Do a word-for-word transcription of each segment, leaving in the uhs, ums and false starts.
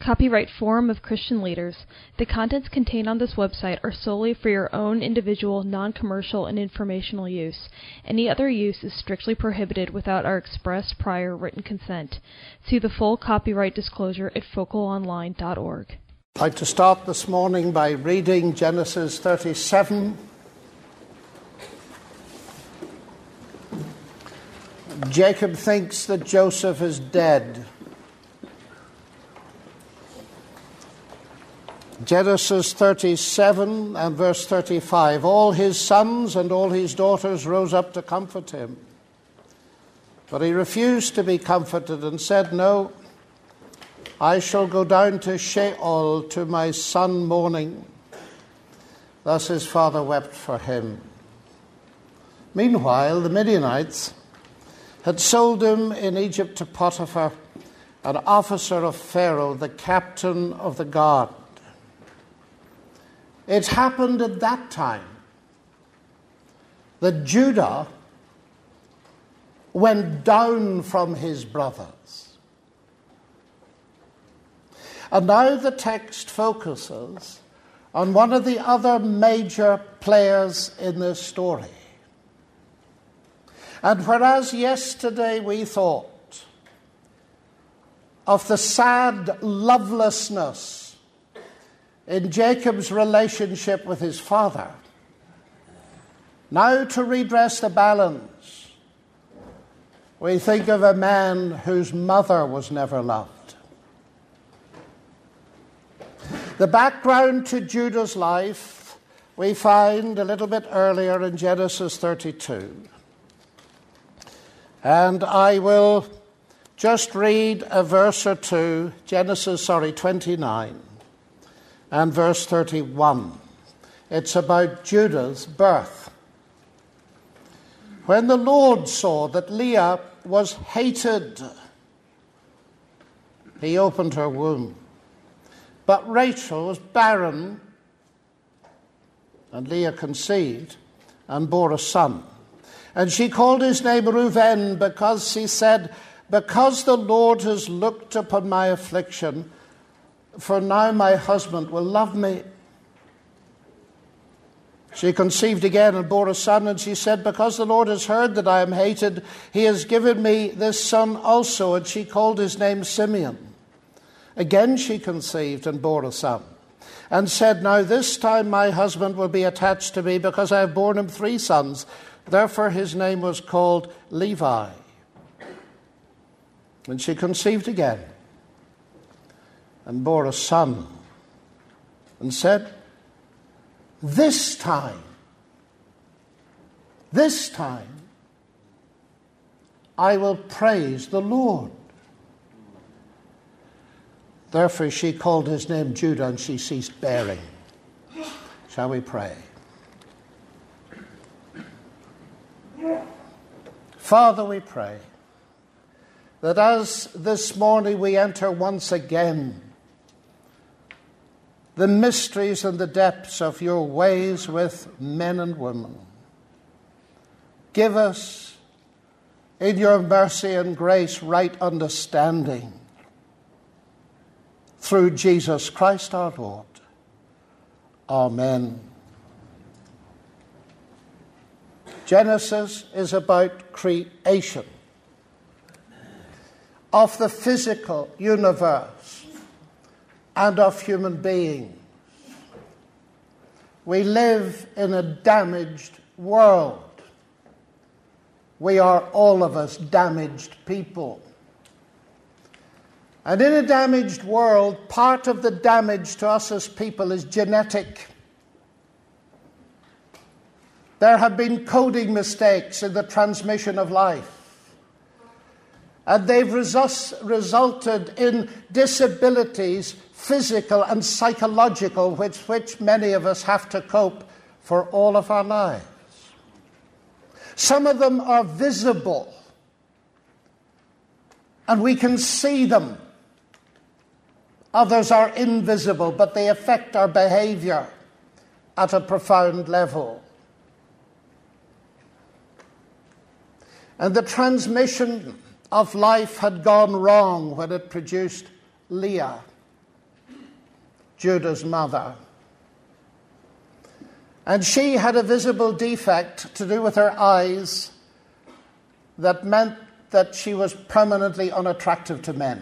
Copyright Forum of Christian Leaders. The contents contained on this website are solely for your own individual, non-commercial, and informational use. Any other use is strictly prohibited without our express prior written consent. See the full copyright disclosure at focal online dot org. I'd like to start this morning by reading Genesis thirty-seven. Jacob thinks that Joseph is dead. Genesis thirty-seven and verse thirty-five. All his sons and all his daughters rose up to comfort him. But he refused to be comforted and said, "No, I shall go down to Sheol to my son mourning." Thus his father wept for him. Meanwhile, the Midianites had sold him in Egypt to Potiphar, an officer of Pharaoh, the captain of the guard. It happened at that time that Judah went down from his brothers. And now the text focuses on one of the other major players in this story. And whereas yesterday we thought of the sad lovelessness in Jacob's relationship with his father, now to redress the balance, we think of a man whose mother was never loved. The background to Judah's life we find a little bit earlier in Genesis thirty-two. And I will just read a verse or two, Genesis, sorry, twenty-nine and verse thirty-one. It's about Judah's birth. When the Lord saw that Leah was hated, he opened her womb. But Rachel was barren, and Leah conceived and bore a son. And she called his name Reuben, because she said, "Because the Lord has looked upon my affliction, for now my husband will love me." She conceived again and bore a son, and she said, "Because the Lord has heard that I am hated, he has given me this son also." And she called his name Simeon. Again she conceived and bore a son, and said, "Now this time my husband will be attached to me, because I have borne him three sons." Therefore his name was called Levi. And she conceived again and bore a son, and said, "This time, this time, I will praise the Lord." Therefore she called his name Judah, and she ceased bearing. Shall we pray? Father, we pray that as this morning we enter once again the mysteries and the depths of your ways with men and women, give us, in your mercy and grace, right understanding through Jesus Christ our Lord. Amen. Genesis is about creation of the physical universe and of human beings. We live in a damaged world. We are all of us damaged people. And in a damaged world, part of the damage to us as people is genetic. There have been coding mistakes in the transmission of life. And they've resus- resulted in disabilities, physical and psychological, with which many of us have to cope for all of our lives. Some of them are visible, and we can see them. Others are invisible, but they affect our behavior at a profound level. And the transmission of life had gone wrong when it produced Leah. Judah's mother. And she had a visible defect to do with her eyes that meant that she was permanently unattractive to men,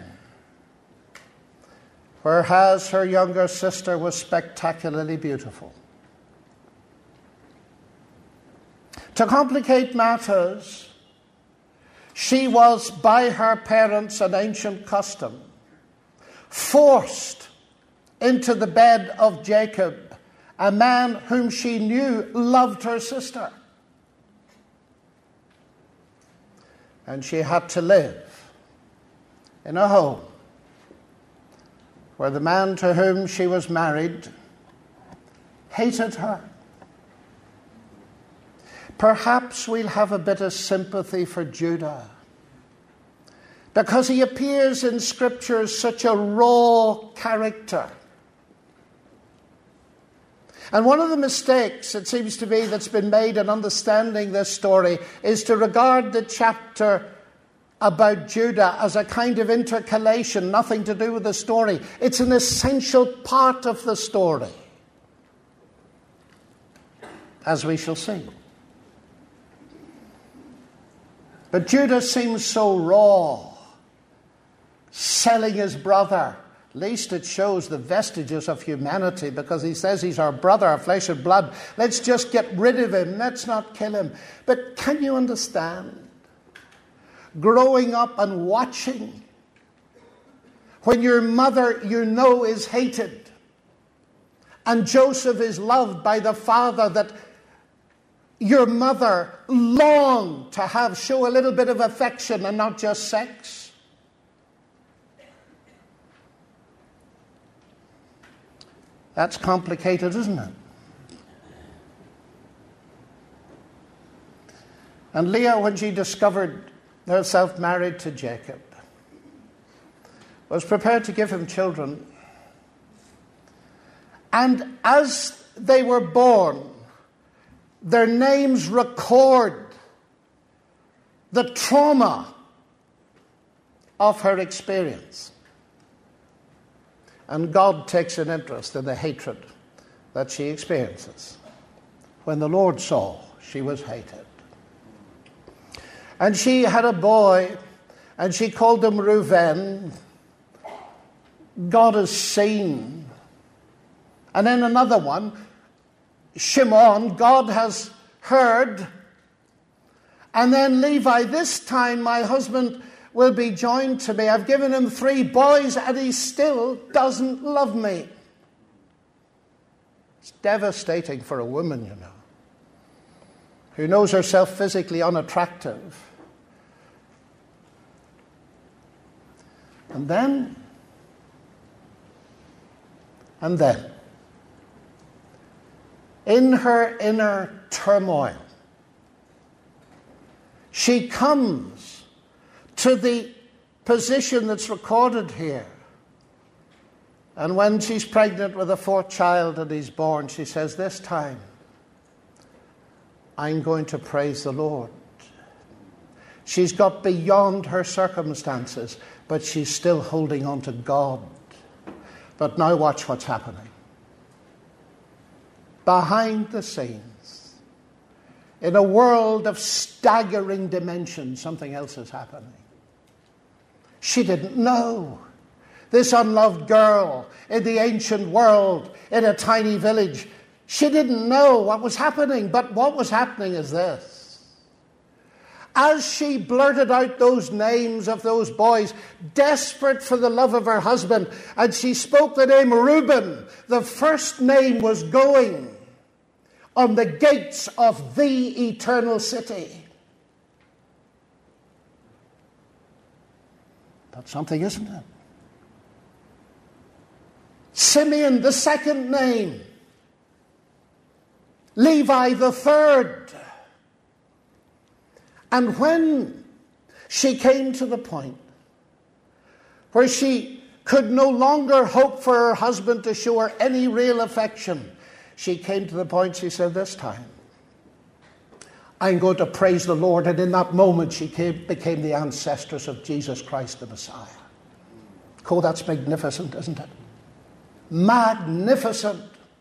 whereas her younger sister was spectacularly beautiful. To complicate matters, she was, by her parents, an ancient custom, forced into the bed of Jacob, a man whom she knew loved her sister. And she had to live in a home where the man to whom she was married hated her. Perhaps we'll have a bit of sympathy for Judah, because he appears in Scripture as such a raw character. And one of the mistakes, it seems to me, that's been made in understanding this story is to regard the chapter about Judah as a kind of intercalation, nothing to do with the story. It's an essential part of the story, as we shall see. But Judah seems so raw, selling his brother. At least it shows the vestiges of humanity, because he says he's our brother, our flesh and blood. Let's just get rid of him. Let's not kill him. But can you understand? Growing up and watching, when your mother, you know, is hated, and Joseph is loved by the father that your mother longed to have, show a little bit of affection and not just sex. That's complicated, isn't it? And Leah, when she discovered herself married to Jacob, was prepared to give him children. And as they were born, their names record the trauma of her experience. And God takes an interest in the hatred that she experiences. When the Lord saw, she was hated. And she had a boy, and she called him Reuven. God has seen. And then another one, Shimon, God has heard. And then Levi, this time my husband will be joined to me. I've given him three boys and he still doesn't love me. It's devastating for a woman, you know, who knows herself physically unattractive. And then, and then, in her inner turmoil, she comes to the position that's recorded here. And when she's pregnant with a fourth child and he's born, she says, this time, I'm going to praise the Lord. She's got beyond her circumstances, but she's still holding on to God. But now watch what's happening. Behind the scenes, in a world of staggering dimensions, something else is happening. She didn't know. This unloved girl in the ancient world, in a tiny village, she didn't know what was happening. But what was happening is this. As she blurted out those names of those boys, desperate for the love of her husband, and she spoke the name Reuben, the first name was going on the gates of the eternal city. That's something, isn't it? Simeon, the second name. Levi, the third. And when she came to the point where she could no longer hope for her husband to show her any real affection, she came to the point, she said, this time, I'm going to praise the Lord. And in that moment, she came, became the ancestress of Jesus Christ, the Messiah. Oh, that's magnificent, isn't it? magnificent.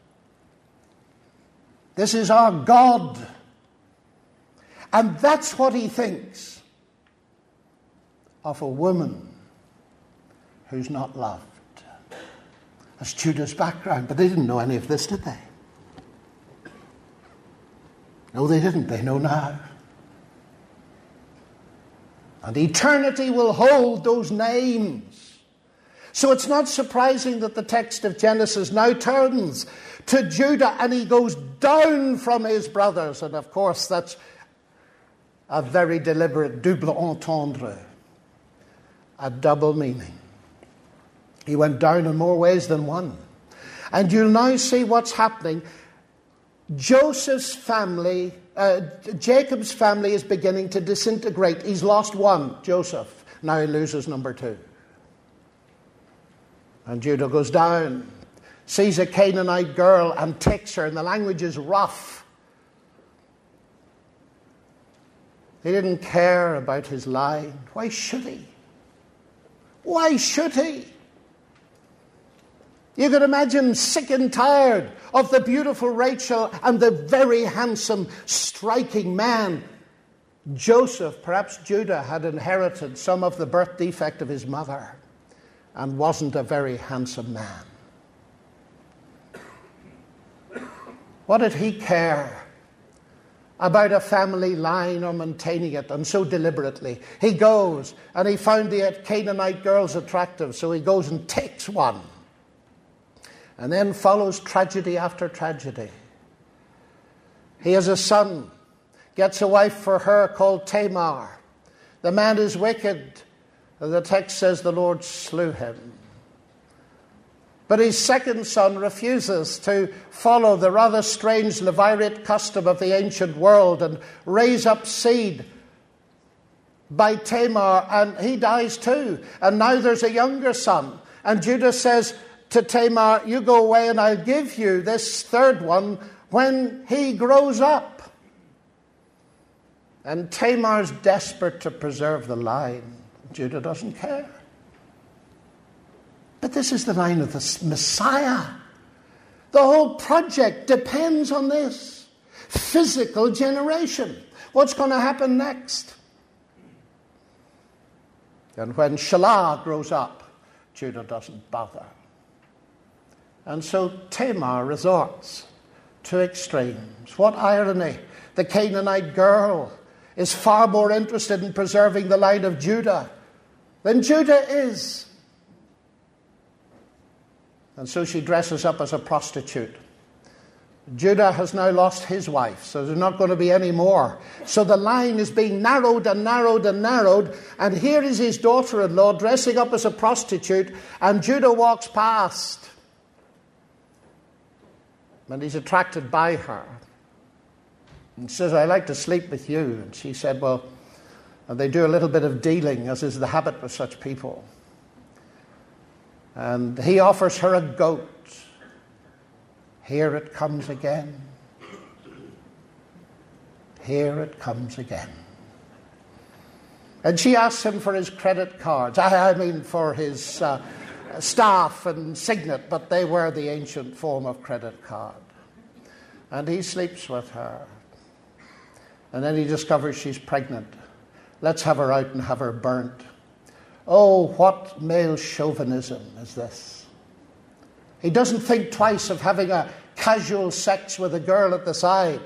This is our God. And that's what he thinks of a woman who's not loved. That's Judah's background. But they didn't know any of this, did they? No, they didn't. They know now. And eternity will hold those names. So it's not surprising that the text of Genesis now turns to Judah and he goes down from his brothers. And of course, that's a very deliberate double entendre, a double meaning. He went down in more ways than one. And you'll now see what's happening. Joseph's family, uh, Jacob's family is beginning to disintegrate. He's lost one, Joseph. Now he loses number two. And Judah goes down, sees a Canaanite girl and takes her, and the language is rough. He didn't care about his line. Why should he? Why should he? You could imagine sick and tired of the beautiful Rachel and the very handsome, striking man. Joseph, perhaps Judah, had inherited some of the birth defect of his mother and wasn't a very handsome man. What did he care about a family line or maintaining it? And so deliberately, he goes and he found the Canaanite girls attractive, so he goes and takes one. And then follows tragedy after tragedy. He has a son, gets a wife for her called Tamar. The man is wicked. The text says the Lord slew him. But his second son refuses to follow the rather strange levirate custom of the ancient world and raise up seed by Tamar, and he dies too. And now there's a younger son. And Judah says to Tamar, you go away and I'll give you this third one when he grows up. And Tamar's desperate to preserve the line. Judah doesn't care. But this is the line of the Messiah. The whole project depends on this. Physical generation. What's going to happen next? And when Shelah grows up, Judah doesn't bother. And so Tamar resorts to extremes. What irony. The Canaanite girl is far more interested in preserving the line of Judah than Judah is. And so she dresses up as a prostitute. Judah has now lost his wife, so there's not going to be any more. So the line is being narrowed and narrowed and narrowed. And here is his daughter-in-law dressing up as a prostitute, and Judah walks past. And he's attracted by her. And says, I'd like to sleep with you. And she said, well, and they do a little bit of dealing, as is the habit with such people. And he offers her a goat. Here it comes again. Here it comes again. And she asks him for his credit cards. I, I mean for his uh, staff and signet, but they were the ancient form of credit card. And he sleeps with her. And then he discovers she's pregnant. Let's have her out and have her burnt. Oh, what male chauvinism is this? He doesn't think twice of having a casual sex with a girl at the side.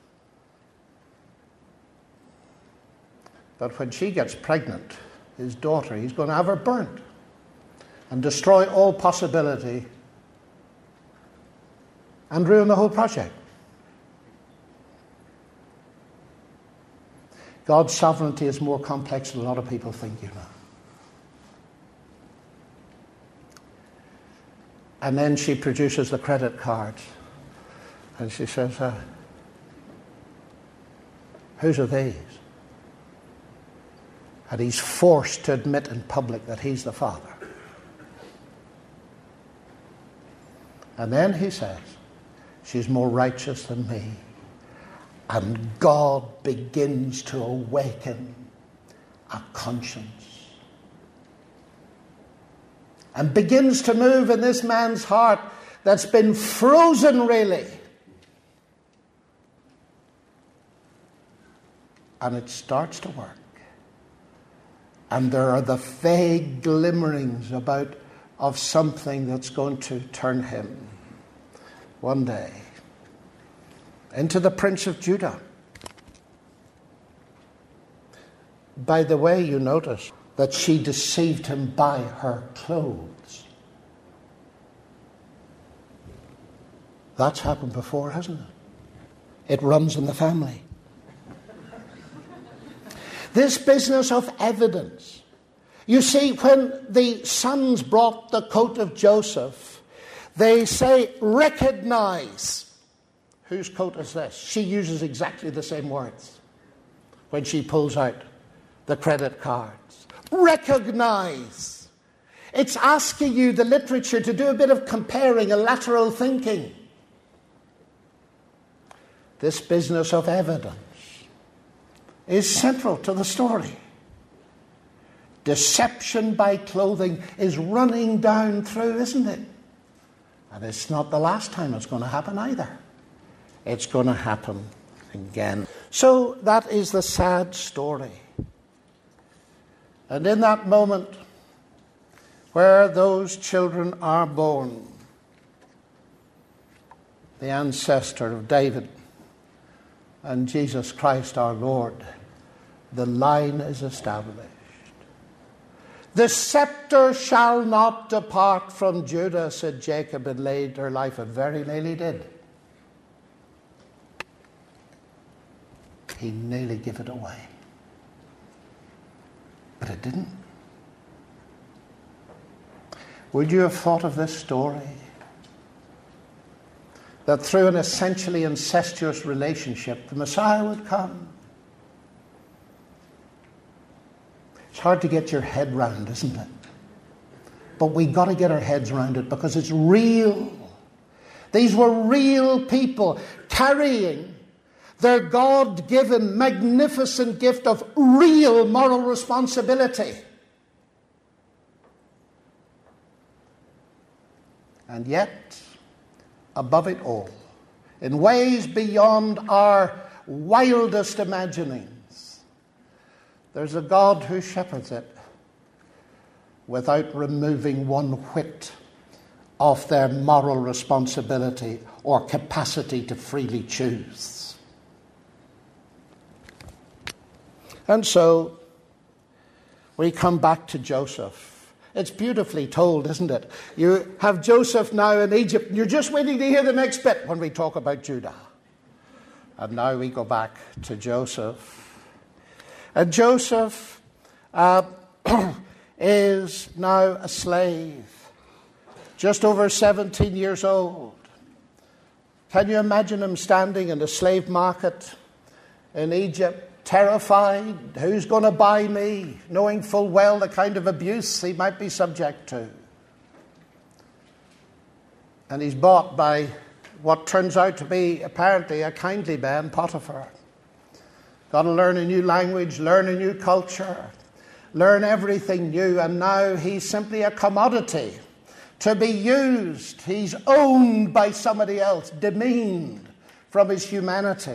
But when she gets pregnant, his daughter, he's going to have her burnt and destroy all possibility and ruin the whole project. God's sovereignty is more complex than a lot of people think, you know. And then she produces the credit cards. And she says, uh, whose are these? And he's forced to admit in public that he's the father. And then he says, she's more righteous than me. And God begins to awaken a conscience. and begins to move in this man's heart that's been frozen really. And it starts to work. And there are the vague glimmerings about of something that's going to turn him one day into the Prince of Judah. By the way, you notice that she deceived him by her clothes. That's happened before, hasn't it? It runs in the family. This business of evidence. You see, when the sons brought the coat of Joseph, they say, recognize. Whose coat is this? She uses exactly the same words when she pulls out the credit cards. Recognize. It's asking you, the literature, to do a bit of comparing, a lateral thinking. This business of evidence is central to the story. Deception by clothing is running down through, isn't it? And it's not the last time it's going to happen either. It's going to happen again. So that is the sad story. And in that moment where those children are born, the ancestor of David and Jesus Christ our Lord, the line is established. The scepter shall not depart from Judah, said Jacob in later life, and very nearly did. He nearly gave it away. But it didn't. Would you have thought of this story? That through an essentially incestuous relationship, the Messiah would come. It's hard to get your head round, isn't it? But we've got to get our heads around it because it's real. These were real people carrying their God-given, magnificent gift of real moral responsibility. And yet, above it all, in ways beyond our wildest imaginings, there's a God who shepherds it without removing one whit of their moral responsibility or capacity to freely choose. And so we come back to Joseph. It's beautifully told, isn't it? You have Joseph now in Egypt, and you're just waiting to hear the next bit when we talk about Judah. And now we go back to Joseph. And Joseph uh, is now a slave, just over seventeen years old. Can you imagine him standing in the slave market in Egypt? Terrified, who's going to buy me? Knowing full well the kind of abuse he might be subject to. And he's bought by what turns out to be apparently a kindly man, Potiphar. Got to learn a new language, learn a new culture, learn everything new, and now he's simply a commodity to be used. He's owned by somebody else, demeaned from his humanity.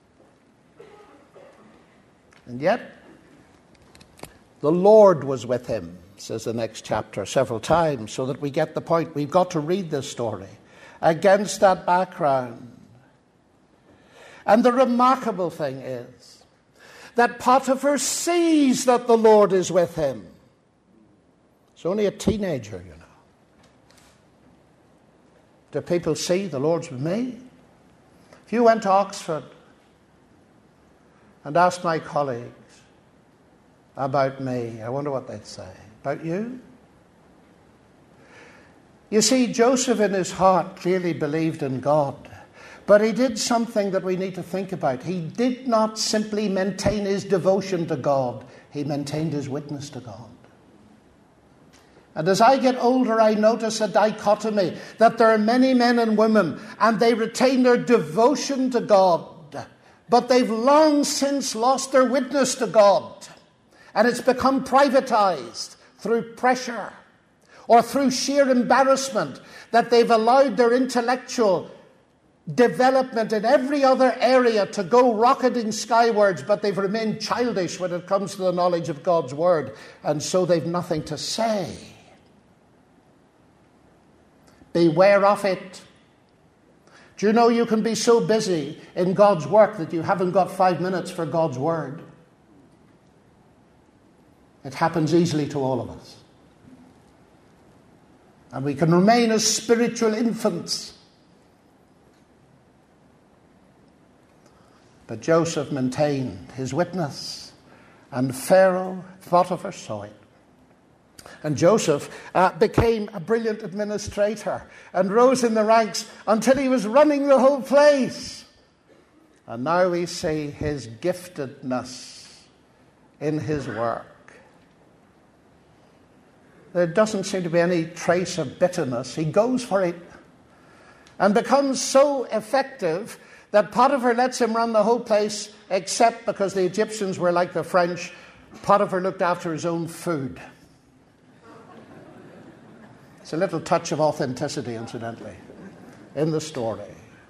And yet, the Lord was with him, says the next chapter, several times, so that we get the point. We've got to read this story against that background. And the remarkable thing is that Potiphar sees that the Lord is with him. He's only a teenager, you know. Do people see the Lord's with me? If you went to Oxford and asked my colleagues about me, I wonder what they'd say. About you? You see, Joseph in his heart clearly believed in God, but he did something that we need to think about. He did not simply maintain his devotion to God, he maintained his witness to God. And as I get older, I notice a dichotomy, that there are many men and women, and they retain their devotion to God, but they've long since lost their witness to God. And it's become privatized through pressure or through sheer embarrassment, that they've allowed their intellectual development in every other area to go rocketing skywards, but they've remained childish when it comes to the knowledge of God's word, and so they've nothing to say. Beware of it. Do you know you can be so busy in God's work that you haven't got five minutes for God's word? It happens easily to all of us. And we can remain as spiritual infants. But Joseph maintained his witness, and Pharaoh, Potiphar, saw it. And Joseph uh, became a brilliant administrator and rose in the ranks until he was running the whole place. And now we see his giftedness in his work. There doesn't seem to be any trace of bitterness. He goes for it and becomes so effective that Potiphar lets him run the whole place, except because the Egyptians were like the French. Potiphar looked after his own food. It's a little touch of authenticity, incidentally, in the story.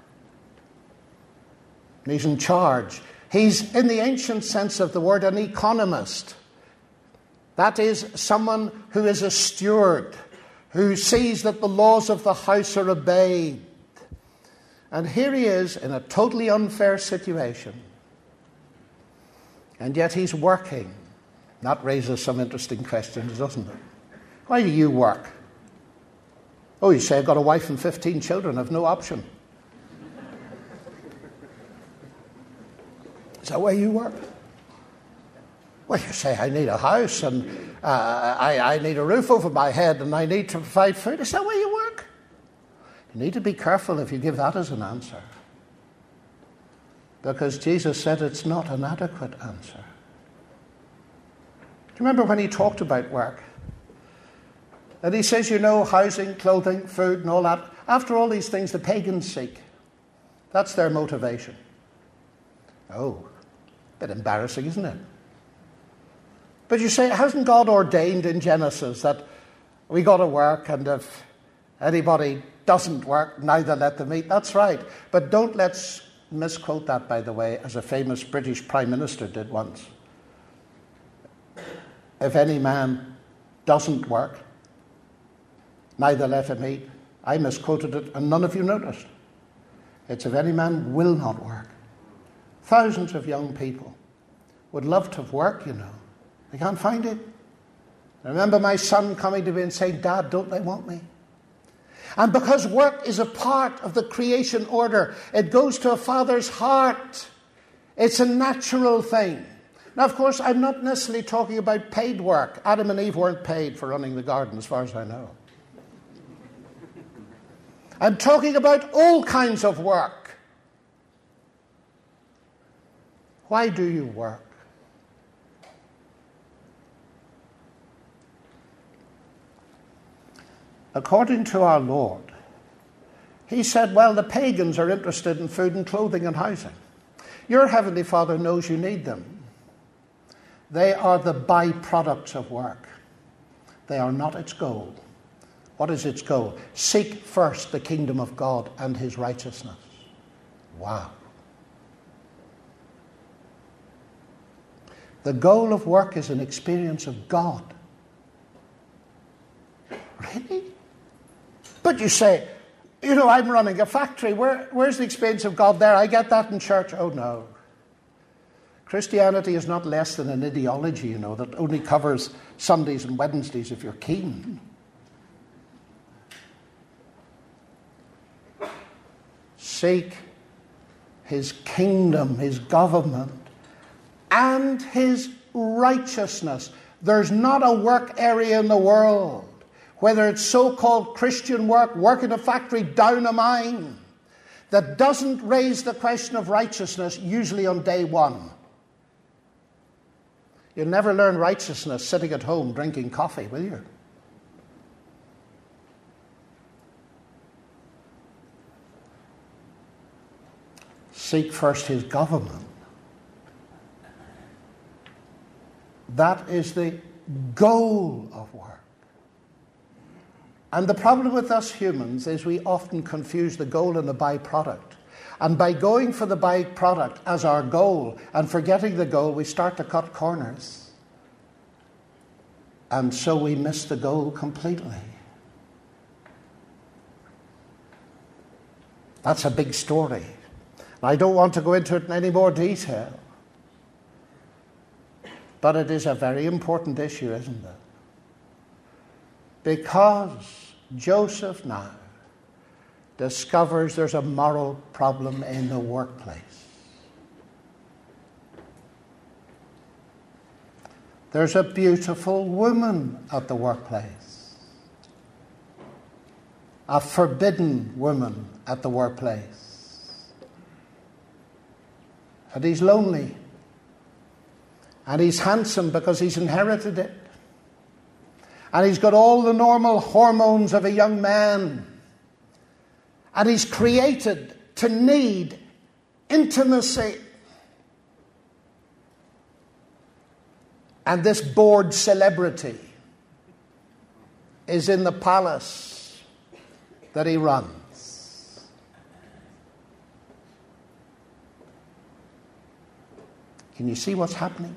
And he's in charge. He's, in the ancient sense of the word, an economist. That is, someone who is a steward, who sees that the laws of the house are obeyed. And here he is in a totally unfair situation. And yet he's working. That raises some interesting questions, doesn't it? Why do you work? Oh, you say, I've got a wife and fifteen children, I've no option. Is that why you work? Well, you say, I need a house, and uh, I, I need a roof over my head, and I need to provide food. Is that why you work? You need to be careful if you give that as an answer. Because Jesus said it's not an adequate answer. Do you remember when he talked about work? And he says, you know, housing, clothing, food, and all that. After all these things, the pagans seek. That's their motivation. Oh, a bit embarrassing, isn't it? But you say, hasn't God ordained in Genesis that we got to work, and if anybody doesn't work, neither let them eat? That's right. But don't let's misquote that, by the way, as a famous British Prime Minister did once. If any man doesn't work, neither let him eat. I misquoted it, and none of you noticed. It's if any man will not work. Thousands of young people would love to have work, you know. They can't find it. I remember my son coming to me and saying, Dad, don't they want me? And because work is a part of the creation order, it goes to a father's heart. It's a natural thing. Now, of course, I'm not necessarily talking about paid work. Adam and Eve weren't paid for running the garden, as far as I know. I'm talking about all kinds of work. Why do you work? According to our Lord, he said, well, the pagans are interested in food and clothing and housing. Your Heavenly Father knows you need them. They are the byproducts of work. They are not its goal. What is its goal? Seek first the kingdom of God and his righteousness. Wow. The goal of work is an experience of God. Really? But you say, you know, I'm running a factory. Where, where's the experience of God there? I get that in church. Oh, no. Christianity is not less than an ideology, you know, that only covers Sundays and Wednesdays if you're keen. Seek his kingdom, his government, and his righteousness. There's not a work area in the world, whether it's so-called Christian work, work in a factory, down a mine, that doesn't raise the question of righteousness, usually on day one. You'll never learn righteousness sitting at home drinking coffee, will you? Seek first his government. That is the goal of work. And the problem with us humans is we often confuse the goal and the byproduct. And by going for the byproduct as our goal and forgetting the goal, we start to cut corners. And so we miss the goal completely. That's a big story. I don't want to go into it in any more detail. But it is a very important issue, isn't it? Because Joseph now discovers there's a moral problem in the workplace. There's a beautiful woman at the workplace. A forbidden woman at the workplace. And he's lonely. And he's handsome because he's inherited it. And he's got all the normal hormones of a young man. And he's created to need intimacy. And this bored celebrity is in the palace that he runs. Can you see what's happening?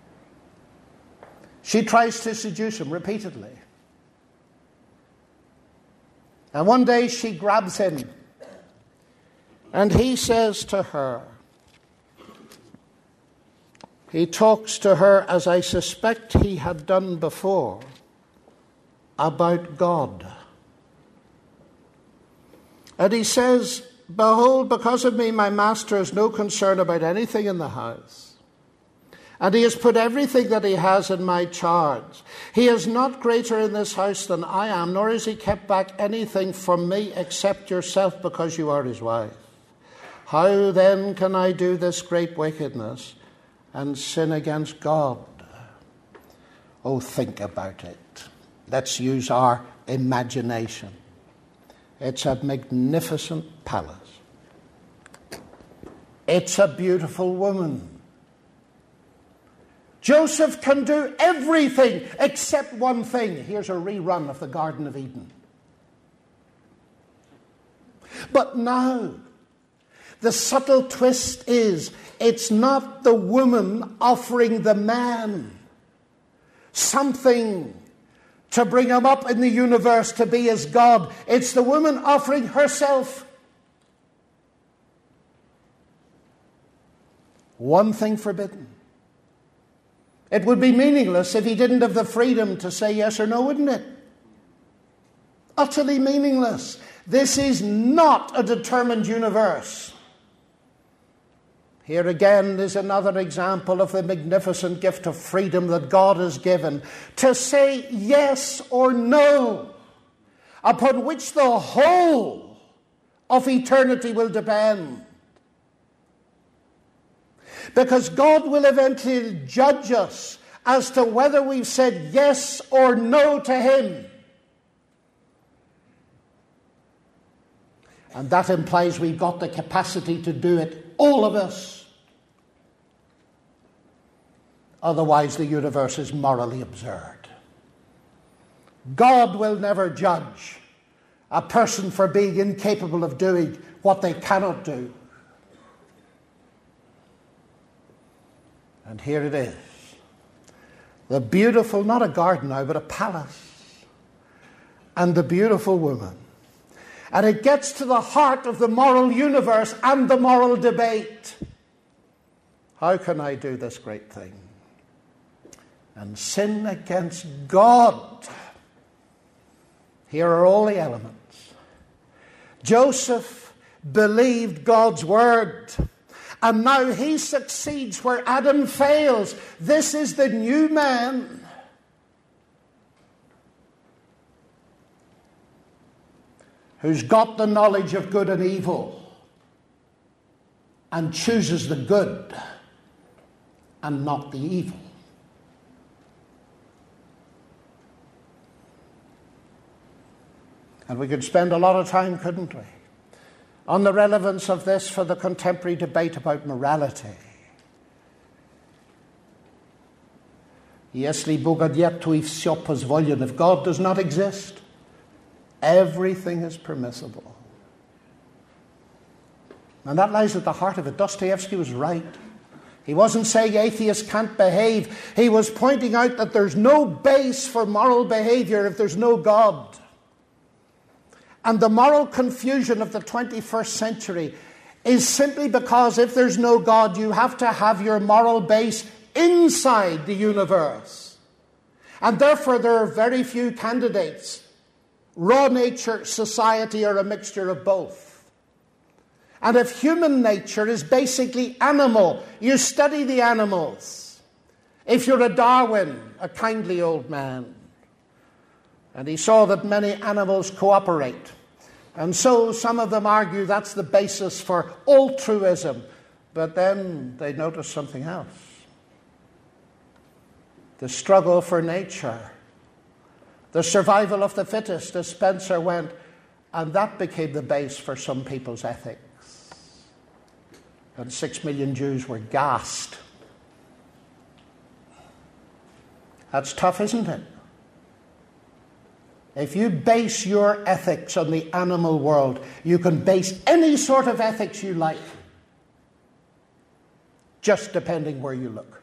She tries to seduce him repeatedly. And one day she grabs him. And he says to her, he talks to her as I suspect he had done before, about God. And he says, behold, because of me, my master has no concern about anything in the house. And he has put everything that he has in my charge. He is not greater in this house than I am, nor has he kept back anything from me except yourself, because you are his wife. How then can I do this great wickedness and sin against God? Oh, think about it. Let's use our imagination. It's a magnificent palace. It's a beautiful woman. Joseph can do everything except one thing. Here's a rerun of the Garden of Eden. But now, the subtle twist is, it's not the woman offering the man something to bring him up in the universe to be as God. It's the woman offering herself. One thing forbidden. It would be meaningless if he didn't have the freedom to say yes or no, wouldn't it? Utterly meaningless. This is not a determined universe. Here again is another example of the magnificent gift of freedom that God has given, to say yes or no, upon which the whole of eternity will depend. Because God will eventually judge us as to whether we've said yes or no to him. And that implies we've got the capacity to do it, all of us. Otherwise, the universe is morally absurd. God will never judge a person for being incapable of doing what they cannot do. And here it is. The beautiful, not a garden now, but a palace. And the beautiful woman. And it gets to the heart of the moral universe and the moral debate. How can I do this great thing and sin against God? Here are all the elements. Joseph believed God's word. And now he succeeds where Adam fails. This is the new man. Who's got the knowledge of good and evil and chooses the good and not the evil. And we could spend a lot of time, couldn't we, on the relevance of this for the contemporary debate about morality. Jeśli Bóg nie tu i wsio pozwolił, if God does not exist, Everything is permissible. And that lies at the heart of it. Dostoevsky was right. He wasn't saying atheists can't behave. He was pointing out that there's no base for moral behavior if there's no God. And the moral confusion of the twenty-first century is simply because if there's no God, you have to have your moral base inside the universe. And therefore there are very few candidates. Raw nature, society, or a mixture of both. And if human nature is basically animal, you study the animals. If you're a Darwin, a kindly old man, and he saw that many animals cooperate, and so some of them argue that's the basis for altruism, but then they notice something else. The struggle for nature, the survival of the fittest, as Spencer went, and that became the base for some people's ethics. And six million Jews were gassed. That's tough, isn't it? If you base your ethics on the animal world, you can base any sort of ethics you like, just depending where you look.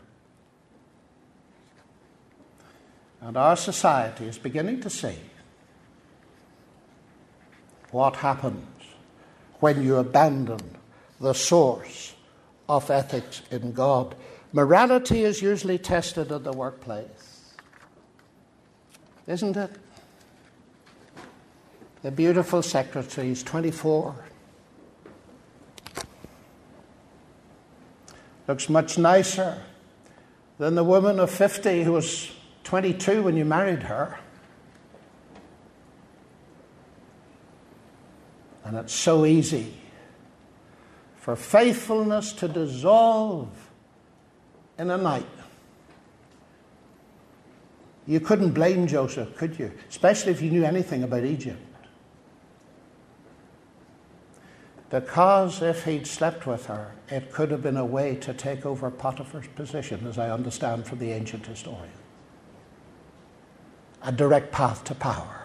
And our society is beginning to see what happens when you abandon the source of ethics in God. Morality is usually tested in the workplace, isn't it? The beautiful secretary is twenty-four. Looks much nicer than the woman of fifty who was twenty-two when you married her. And it's so easy for faithfulness to dissolve in a night. You couldn't blame Joseph, could you? Especially if you knew anything about Egypt. Because if he'd slept with her, it could have been a way to take over Potiphar's position, as I understand from the ancient historian. A direct path to power.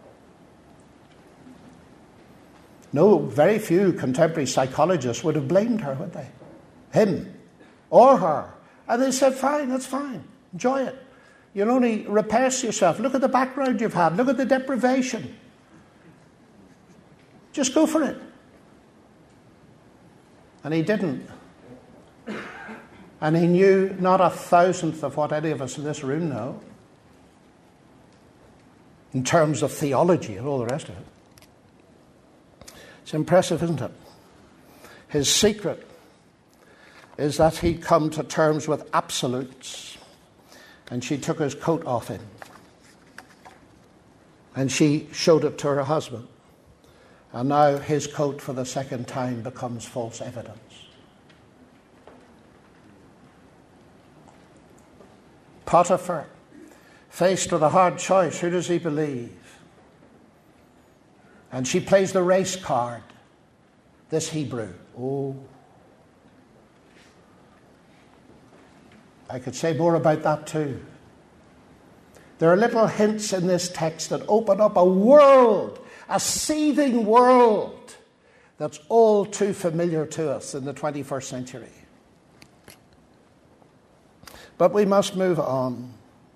No, very few contemporary psychologists would have blamed her, would they? Him or her. And they said, fine, that's fine. Enjoy it. You'll only repress yourself. Look at the background you've had. Look at the deprivation. Just go for it. And he didn't. And he knew not a thousandth of what any of us in this room know in terms of theology and all the rest of it. It's impressive, isn't it? His secret is that he'd come to terms with absolutes, and she took his coat off him. And she showed it to her husband. And now his coat for the second time becomes false evidence. Potiphar, faced with a hard choice, who does he believe? And she plays the race card, this Hebrew. Oh, I could say more about that too. There are little hints in this text that open up a world, a seething world that's all too familiar to us in the twenty-first century. But we must move on.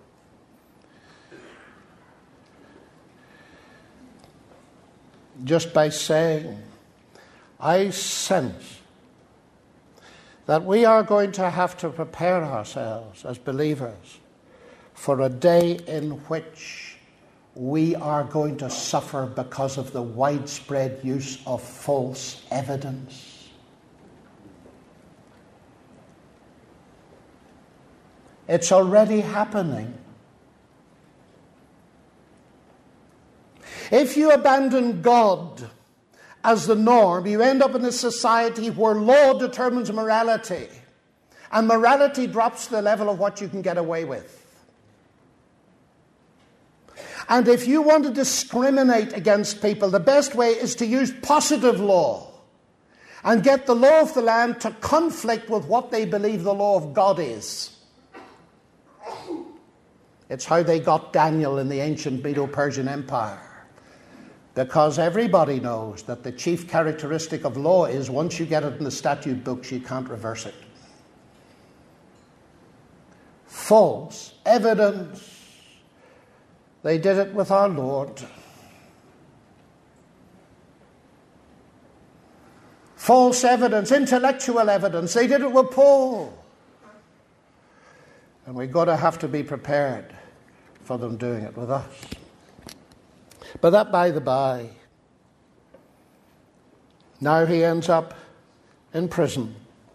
Just by saying, I sense that we are going to have to prepare ourselves as believers for a day in which we are going to suffer because of the widespread use of false evidence. It's already happening. If you abandon God as the norm, you end up in a society where law determines morality, and morality drops to the level of what you can get away with. And if you want to discriminate against people, the best way is to use positive law and get the law of the land to conflict with what they believe the law of God is. It's how they got Daniel in the ancient Medo-Persian Empire. Because everybody knows that the chief characteristic of law is once you get it in the statute books, you can't reverse it. False evidence. They did it with our Lord. False evidence, intellectual evidence. They did it with Paul. And we're going to have to be prepared for them doing it with us. But that by the by. Now he ends up in prison.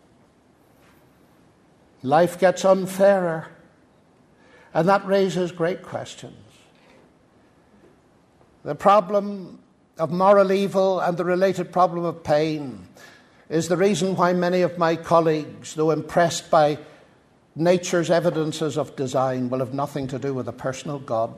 Life gets unfairer. And that raises great questions. The problem of moral evil and the related problem of pain is the reason why many of my colleagues, though impressed by nature's evidences of design, will have nothing to do with a personal God.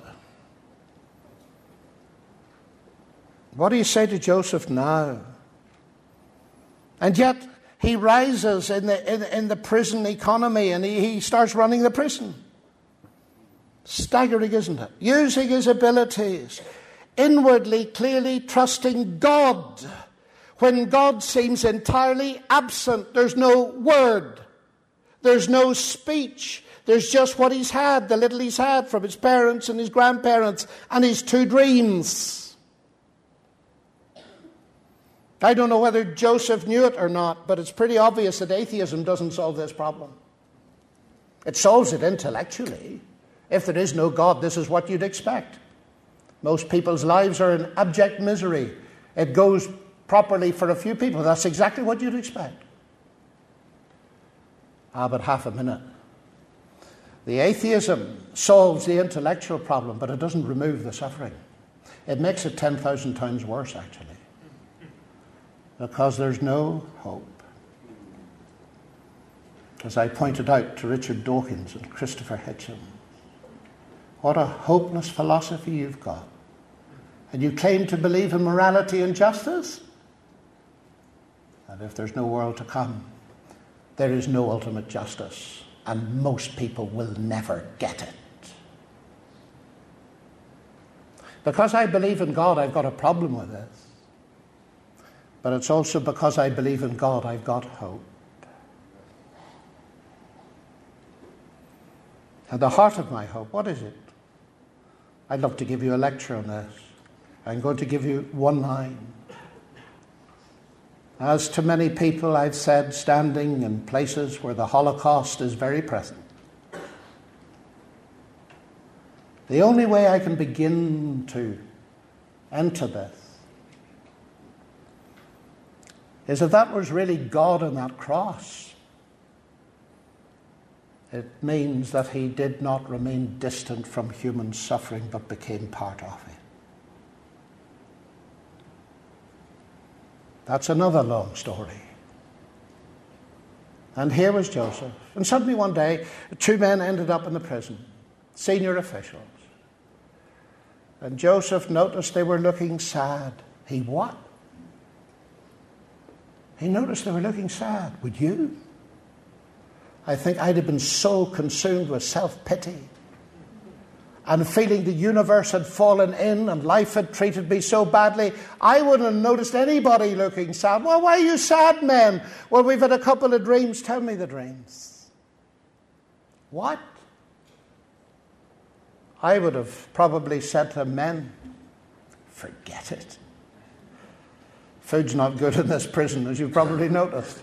What do you say to Joseph now? And yet he rises in the, in, in the prison economy and he, he starts running the prison. Staggering, isn't it? Using his abilities, inwardly, clearly trusting God when God seems entirely absent. There's no word. There's no speech. There's just what he's had, the little he's had from his parents and his grandparents and his two dreams. I don't know whether Joseph knew it or not, but it's pretty obvious that atheism doesn't solve this problem. It solves it intellectually. If there is no God, this is what you'd expect. Most people's lives are in abject misery. It goes properly for a few people. That's exactly what you'd expect. Ah, but half a minute. The atheism solves the intellectual problem, but it doesn't remove the suffering. It makes it ten thousand times worse, actually. Because there's no hope. As I pointed out to Richard Dawkins and Christopher Hitchens, what a hopeless philosophy you've got. And you claim to believe in morality and justice? And if there's no world to come, there is no ultimate justice. And most people will never get it. Because I believe in God, I've got a problem with this. But it's also because I believe in God, I've got hope. And the heart of my hope, what is it? I'd love to give you a lecture on this. I'm going to give you one line. As to many people, I've said, standing in places where the Holocaust is very present, the only way I can begin to enter this is if that was really God on that cross. It means that he did not remain distant from human suffering, but became part of it. That's another long story. And here was Joseph. And suddenly one day, two men ended up in the prison, senior officials. And Joseph noticed they were looking sad. He what? He noticed they were looking sad. Would you? I think I'd have been so consumed with self-pity and feeling the universe had fallen in and life had treated me so badly, I wouldn't have noticed anybody looking sad. Well, why are you sad, men? Well, we've had a couple of dreams. Tell me the dreams. What? I would have probably said to men, forget it. Food's not good in this prison, as you've probably noticed.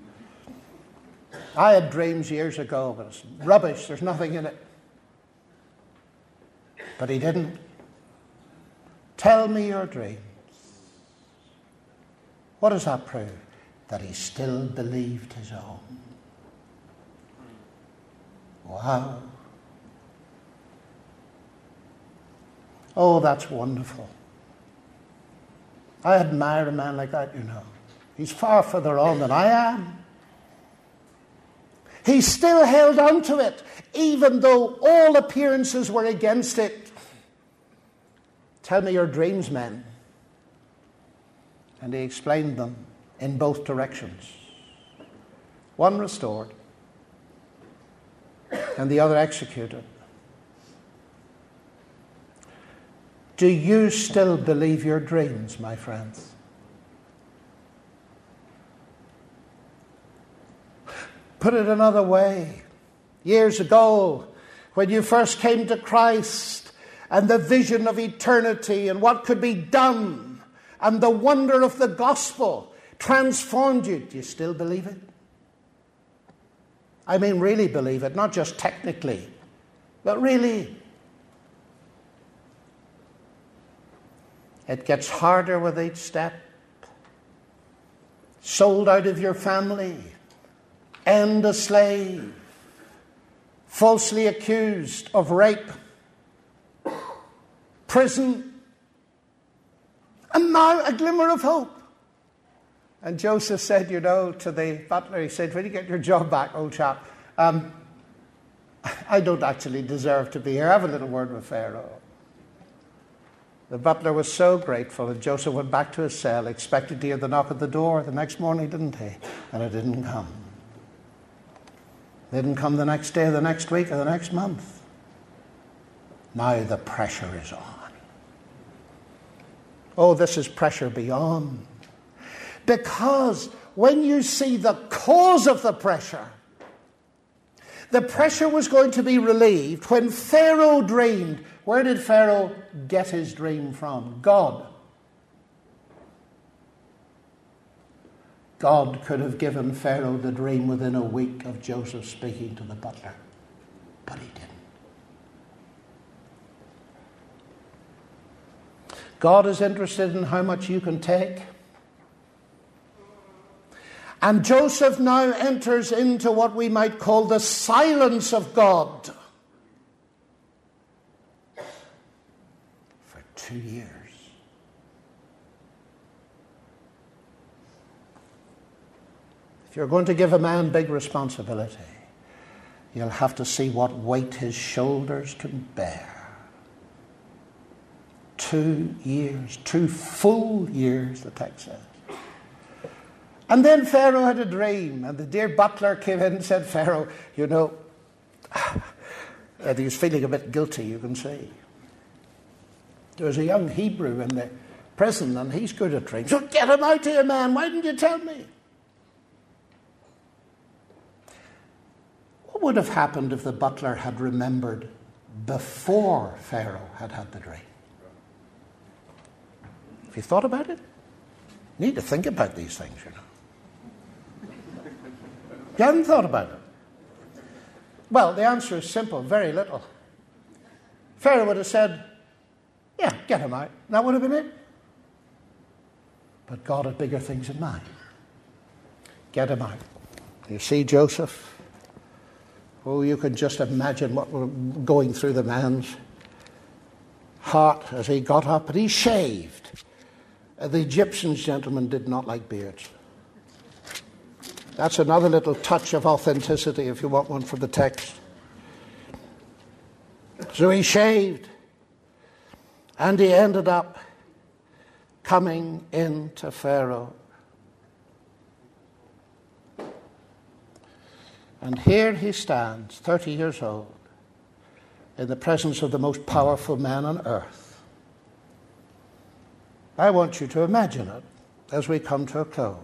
I had dreams years ago, but it's rubbish. There's nothing in it. But he didn't. Tell me your dreams. What does that prove? That he still believed his own. Wow. Oh, that's wonderful. I admire a man like that, you know. He's far further on than I am. He still held on to it, even though all appearances were against it. Tell me your dreams, men. And he explained them in both directions. One restored, and the other executed. Do you still believe your dreams, my friends? Put it another way. Years ago, when you first came to Christ, and the vision of eternity and what could be done, and the wonder of the gospel transformed you, do you still believe it? I mean, really believe it, not just technically, but really. It gets harder with each step. Sold out of your family, end a slave, falsely accused of rape, prison, and now a glimmer of hope. And Joseph said, you know, to the butler, he said, when you get your job back, old chap, um, I don't actually deserve to be here. Have a little word with Pharaoh. The butler was so grateful, and Joseph went back to his cell, expecting to hear the knock at the door the next morning, didn't he? And it didn't come. It didn't come the next day, the next week, or the next month. Now the pressure is on. Oh, this is pressure beyond. Because when you see the cause of the pressure, the pressure was going to be relieved when Pharaoh dreamed. Where did Pharaoh get his dream from? God. God could have given Pharaoh the dream within a week of Joseph speaking to the butler, but he didn't. God is interested in how much you can take. And Joseph now enters into what we might call the silence of God for two years. If you're going to give a man big responsibility, you'll have to see what weight his shoulders can bear. Two years, two full years, the text says. And then Pharaoh had a dream, and the dear butler came in and said, Pharaoh, you know, and he was feeling a bit guilty, you can see. There was a young Hebrew in the prison, and he's good at dreams. So get him out here, man. Why didn't you tell me? What would have happened if the butler had remembered before Pharaoh had had the dream? Have you thought about it? You need to think about these things, you know. You haven't thought about it? Well, the answer is simple, very little. Pharaoh would have said, yeah, get him out. That would have been it. But God had bigger things in mind. Get him out. You see Joseph? Oh, you can just imagine what was going through the man's heart as he got up, and he shaved. The Egyptians, gentlemen, did not like beards. That's another little touch of authenticity, if you want one from the text. So he shaved, and he ended up coming into Pharaoh. And here he stands, thirty years old, in the presence of the most powerful man on earth. I want you to imagine it as we come to a close.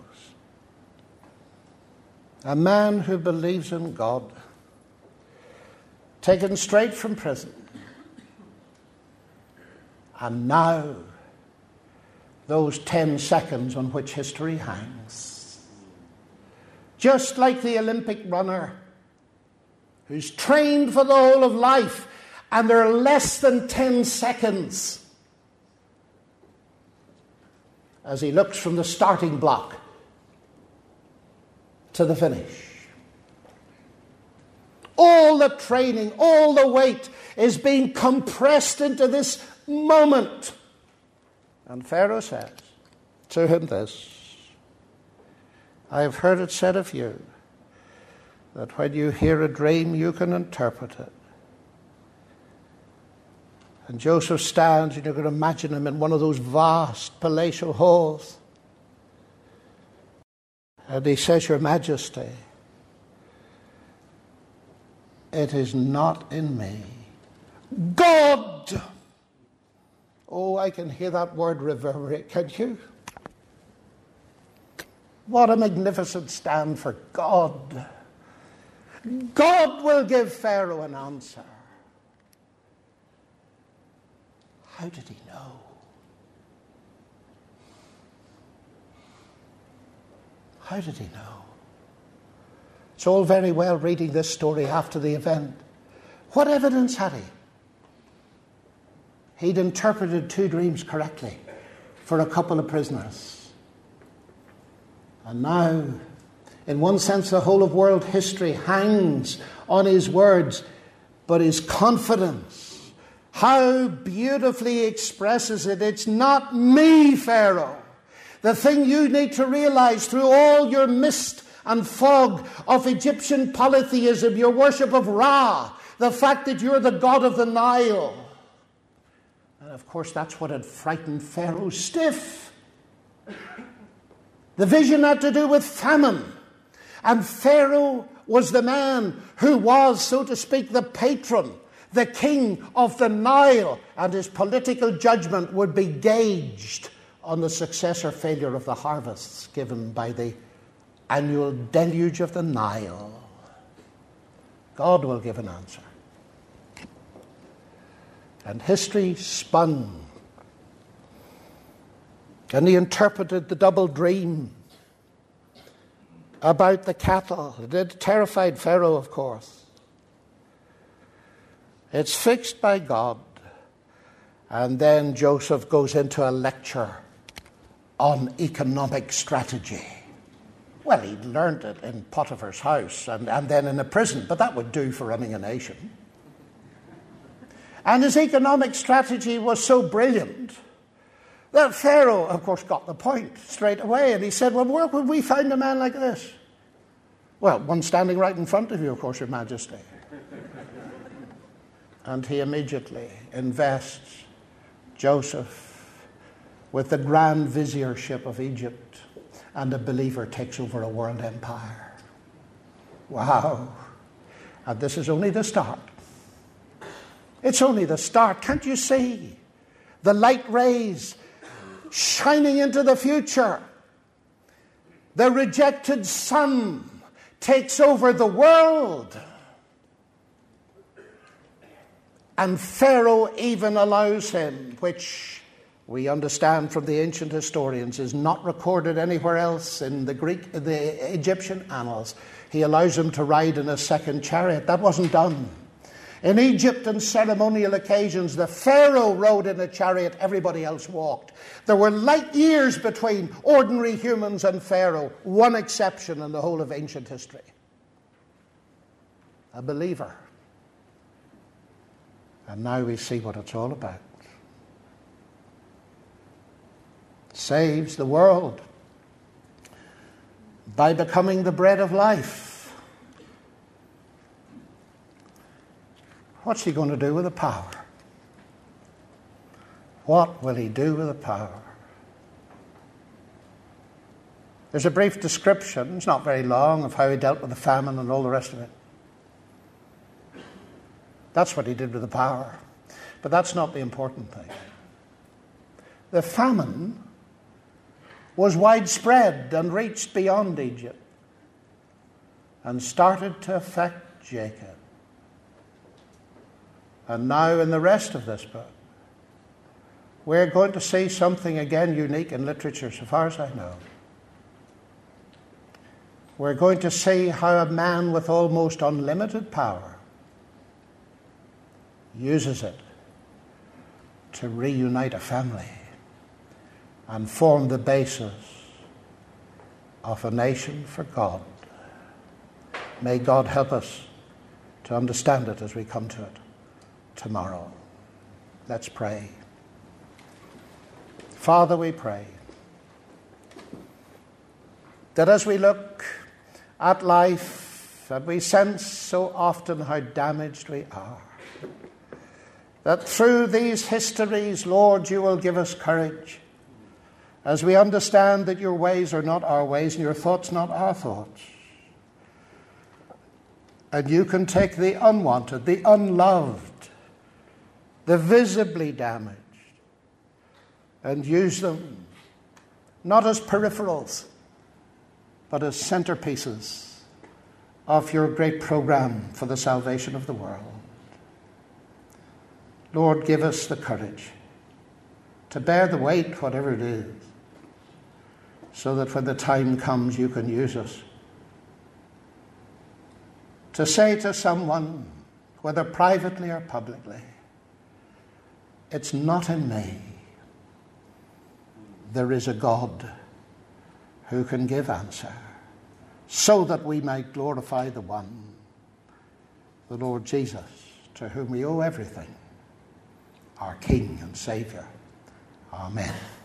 A man who believes in God, taken straight from prison, and now those ten seconds on which history hangs. Just like the Olympic runner who's trained for the whole of life, and there are less than ten seconds as he looks from the starting block to the finish. All the training, all the weight is being compressed into this moment. And Pharaoh says to him this, I have heard it said of you that when you hear a dream, you can interpret it. And Joseph stands, and you can imagine him in one of those vast palatial halls. And he says, Your Majesty, it is not in me. God Oh, I can hear that word reverberate, can you? What a magnificent stand for God. God will give Pharaoh an answer. How did he know? How did he know? It's all very well reading this story after the event. What evidence had he? He'd interpreted two dreams correctly for a couple of prisoners. And now, in one sense, the whole of world history hangs on his words, but his confidence, how beautifully he expresses it. It's not me, Pharaoh. The thing you need to realize through all your mist and fog of Egyptian polytheism, your worship of Ra, the fact that you're the god of the Nile. And of course, that's what had frightened Pharaoh stiff. The vision had to do with famine. And Pharaoh was the man who was, so to speak, the patron, the king of the Nile. And his political judgment would be gauged on the success or failure of the harvests given by the annual deluge of the Nile. God will give an answer. And history spun. And he interpreted the double dream about the cattle. It terrified Pharaoh, of course. It's fixed by God. And then Joseph goes into a lecture on economic strategy. Well, he'd learned it in Potiphar's house and, and then in a prison, but that would do for running a nation. And his economic strategy was so brilliant that Pharaoh, of course, got the point straight away. And he said, well, where would we find a man like this? Well, one standing right in front of you, of course, Your Majesty. And he immediately invests Joseph with the grand viziership of Egypt, and a believer takes over a world empire. Wow. And this is only the start. It's only the start. Can't you see the light rays shining into the future? The rejected son takes over the world. And Pharaoh even allows him, which we understand from the ancient historians is not recorded anywhere else in the Greek, the Egyptian annals. He allows him to ride in a second chariot. That wasn't done. In Egypt, on ceremonial occasions, the Pharaoh rode in a chariot, everybody else walked. There were light years between ordinary humans and Pharaoh, one exception in the whole of ancient history. A believer. And now we see what it's all about. Saves the world by becoming the bread of life. What's he going to do with the power? What will he do with the power? There's a brief description, it's not very long, of how he dealt with the famine and all the rest of it. That's what he did with the power. But that's not the important thing. The famine was widespread and reached beyond Egypt and started to affect Jacob. And now in the rest of this book, we're going to see something again unique in literature, so far as I know. We're going to see how a man with almost unlimited power uses it to reunite a family and form the basis of a nation for God. May God help us to understand it as we come to it tomorrow. Let's pray. Father, we pray that as we look at life, that we sense so often how damaged we are, that through these histories, Lord, you will give us courage as we understand that your ways are not our ways and your thoughts not our thoughts. And you can take the unwanted, the unloved, the visibly damaged, and use them not as peripherals, but as centerpieces of your great program for the salvation of the world. Lord, give us the courage to bear the weight, whatever it is, so that when the time comes, you can use us to say to someone, whether privately or publicly, it's not in me. There is a God who can give answer, so that we might glorify the one, the Lord Jesus, to whom we owe everything, our King and Saviour. Amen.